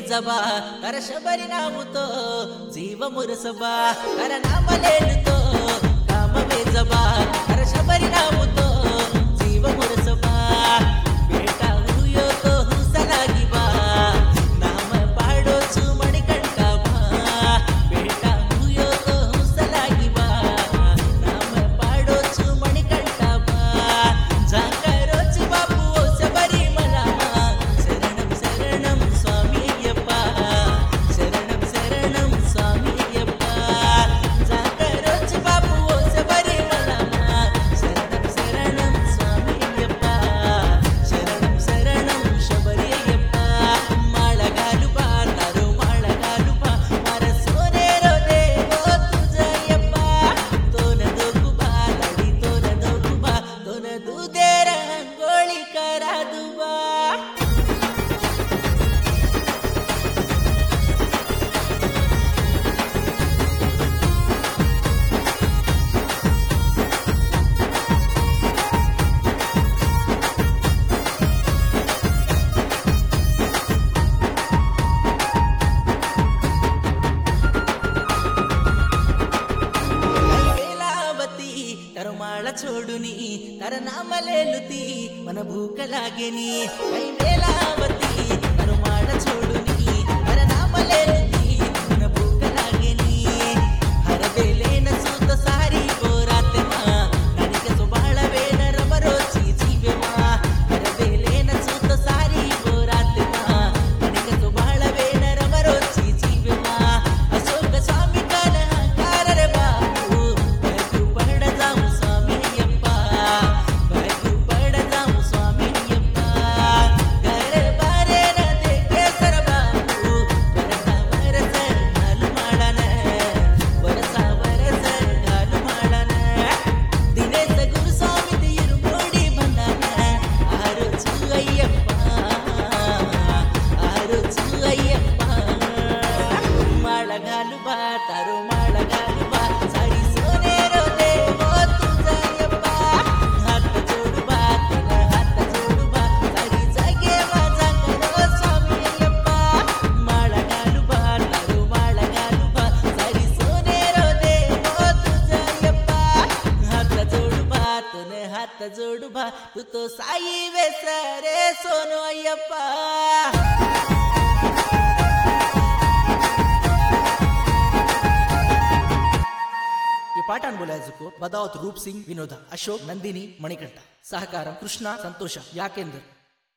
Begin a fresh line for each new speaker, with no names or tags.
జబా కర శబరి నాముతో జీవ మురసబా కర నామలేలుతో కామమే జబా కర శబరి నాముతో జీవ మురసబా బేటా హుయో తో హుసలాగి బా నామ పాడో చుమణి కంటా బా బేటా హుయో తో హుసలాగి బా నామ పాడో చుమణి కంటా బా జాంగరోచి బాపు ఓ శబరి మలమా శరణం శరణం స్వామి అయ్యప్ప శరణం శరణం స్వామి అయ్యప్ప జాంగరోచి బాపు ఓ శబరి మలమా శరణం శరణం స్వామి అయ్యప్ప శరణం శరణం శబరి అయ్యప్ప మాళగాలు పాతారు మాళగాలు పా మర సోనేరో దేవో తుజయ్యప్ప తోన దోకు బా లడి తోన దోకు బా తోన దూదేర ಗೋಳಿ ಕರಾದು ಬಾ వేలావతి కరుమాళ చోడుని కరనామలేలుతి మన భూకలాగేని కై వేలావతి కరుమాళ చోడుని కరనామలేలుతి మన భూకలాగేని హరదేలేన సూత సారి పోరాతెమా నడిక సుబాళవేన రమరోచి జీవెమా హరదేలేన సూత సారి పోరాతెమా నడిక సుబాళవేన రమరోచి జీవెమా అశోక స్వామి కాల కారరే బాబు బయకు పడదాము స్వామి అయ్యప్ప బయకు పడదాము స్వామి అయ్యప్ప గరే బారేన దేకేసర బాబు వరస గాలు మాడన వరస గాలు మాడన దినేశ గురు స్వామి తీరు మోడి బండన ఆరోచు అయ్యప్ప మాళగాలు బా తారు మాళగాలు బా సరి సోనేరో దేవో తుజయ్యప్ప హత్త జోడు బా తన హత్త జోడు బా సరి జగే మా జంగరో స్వామి అయ్యప్ప మాళగాలు బా తారు మాళగాలు బా సరి సోనేరో దేవో తుజయ్యప్ప హత్త జోడు బా తన హత్త జోడు బా తుతో సాయి వేసరే సోను అయ్యప్ప ఈ పాఠాన్ని బోలాజుకు బదావత్ రూప్ సింగ్ వినోద అశోక్ నందిని మణికంఠ సహకారం కృష్ణ సంతోష యాకేందర్